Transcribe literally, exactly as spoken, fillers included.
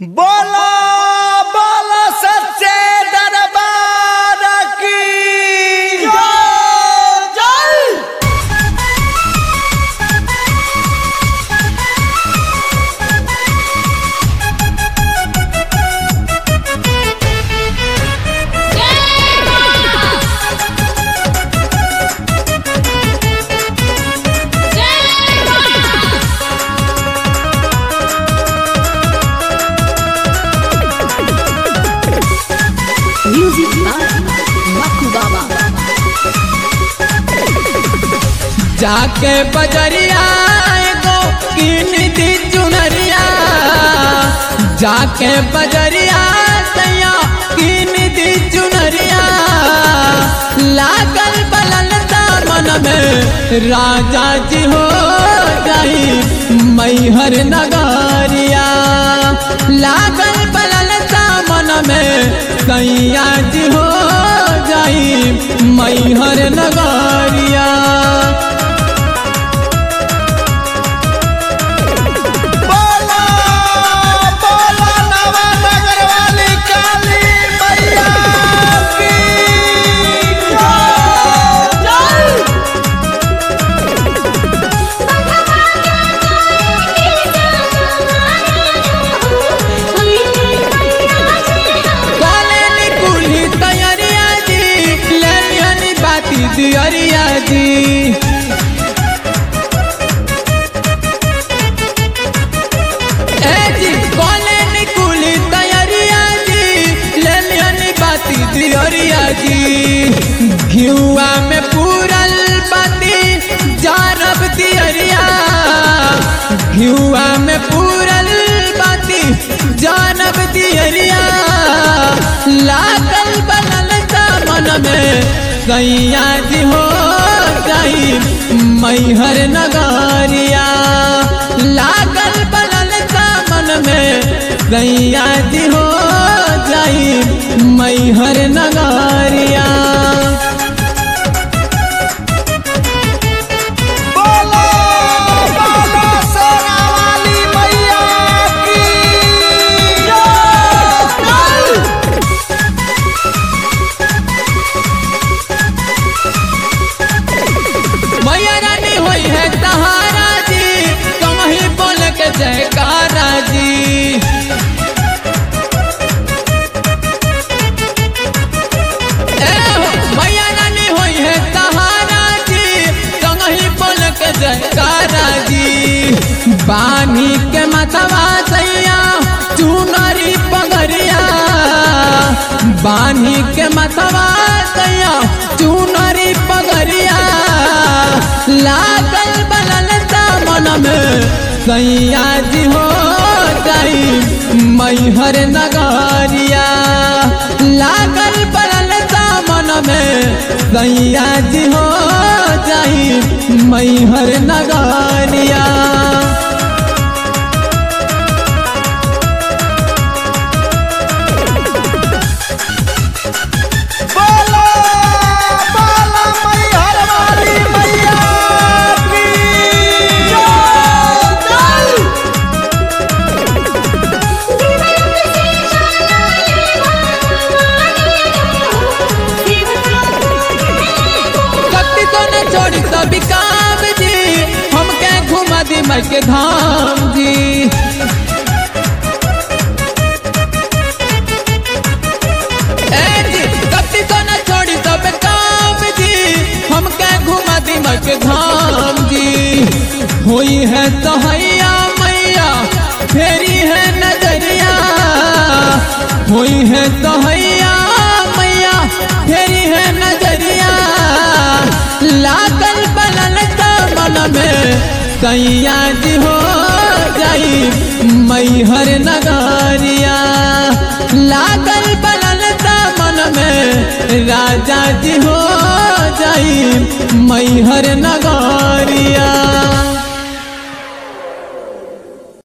बोलो बोलो सच्चे दरबार की जय जय। म्यूजिक मक्कू बाबा। जाके बजरिया एगो कीन दी चुनरिया, जाके बजरिया सैया कीन दी चुनरिया। लागल बलल दामन में राजा जी हो जाई मैहर नगरिया। लागल बलल दामन में सैया जी हो जाई मैहर नगरिया। बोलो बोलो नवानगर वाली काली मैया की जय जय। दियरिया जी ए जी बोले निकुली तैयारिया जी, ले लियनी बाती दियरिया जी। घिउआ में पूरल बाती जारब दियरिया, घिउआ में पूरल बाती जानब दियरिया। लागल बनल दामन में सैया जी हो जाई मैहर नगरिया। लागल बनल दामन में सैया जी हो जाई मैहर नगरिया। बोलो बोलो सोना वाली मैया की जय जय। मैया रानी होई है तहारा जी, कहीं बोल के जयकारा जी। ए हो मैया रानी होई है तहारा जी, कहीं बोल के जयकारा जी। बानी के मतवा सैया चुनरी पगरिया, बानी के मतवा सैया चुनरी पगरिया। लागल बनल दामन में सैया जी हो जाई मैहर नगरिया। लागल बनल दामन में सैया जी हो जाई मैहर नगरिया। बोलो बोलो मैहर वाली मैया की जय जय। कत्ती तो न छोड़ी सभी काम जी, हमके घुमा दी मई के धाम जी। ए जी कत्ती तो न छोड़ी सब काम जी, हमके घुमा दी मई के धाम जी। होई है सहैया मैया फेरी है नजरिया, होई है सहैया मैया फेरी है नजरिया। लागल बनल दामन में सैया जी हो जाई मैहर नगरिया। लागल बनल दामन में राजा जी हो जाई मैहर नगरिया।